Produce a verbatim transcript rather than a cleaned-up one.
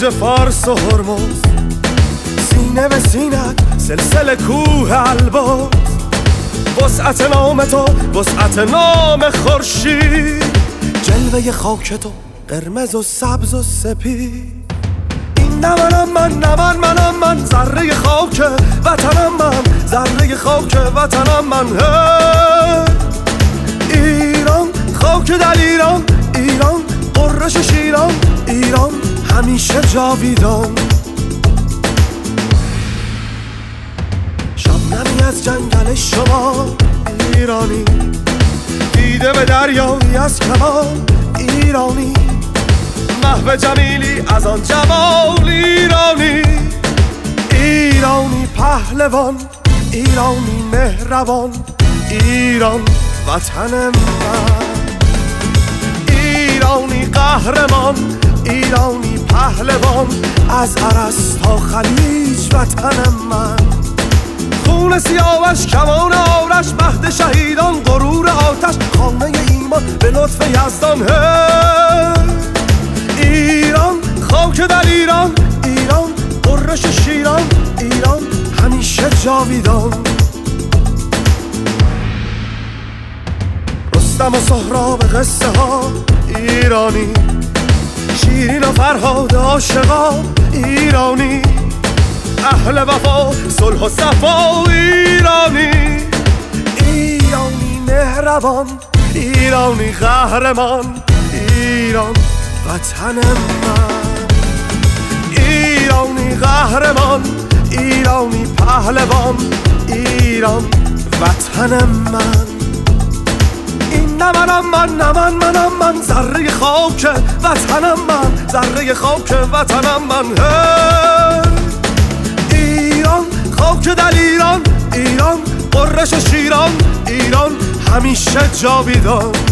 برج فارس و هرمز، سینه به سینت سلسله کوه البرز. وسعت نام تو وسعت نام خورشید، جلوه خاک تو قرمز و سبز و سپید. این نه منم من، نه من منم من، ذره خاک وطنم من، ذره خاک وطنم من. ایران خاک در ایران، ایران قرش شیران، ایران همیشه جاویدان. شبنمی از جنگل شما ایرانی، دیده به دریایی از کمان ایرانی. محو جمیلی از آن جمال ایرانی. ایرانی پهلوان، ایرانی مهربان، ایران وطن من. ایرانی قهرمان، ایرانی پهلوان، از عرس تا خلیج وطن من. خون سیاوش کمان آرش، مهد شهیدان غرور آتش، خانه ایمان به لطف یزدان. ایران خاک در ایران، ایران قرش شیران، ایران همیشه جاویدان. رستم و سهراب قصه ها ایرانی، شیرین و فرهاد عاشقا ایرانی. اهل وفا صلح و صفا ایرانی. ایرانی مهربان، ایرانی قهرمان، ایران وطن من. ایرانی قهرمان، ایرانی پهلوان، ایران وطن من. این نه منم من، نه من منم من، ذره خاک وطنم من، ذره خاک وطنم من. ایران خاک در ایران، ایران قرش شیران، ایران همیشه جاویدان.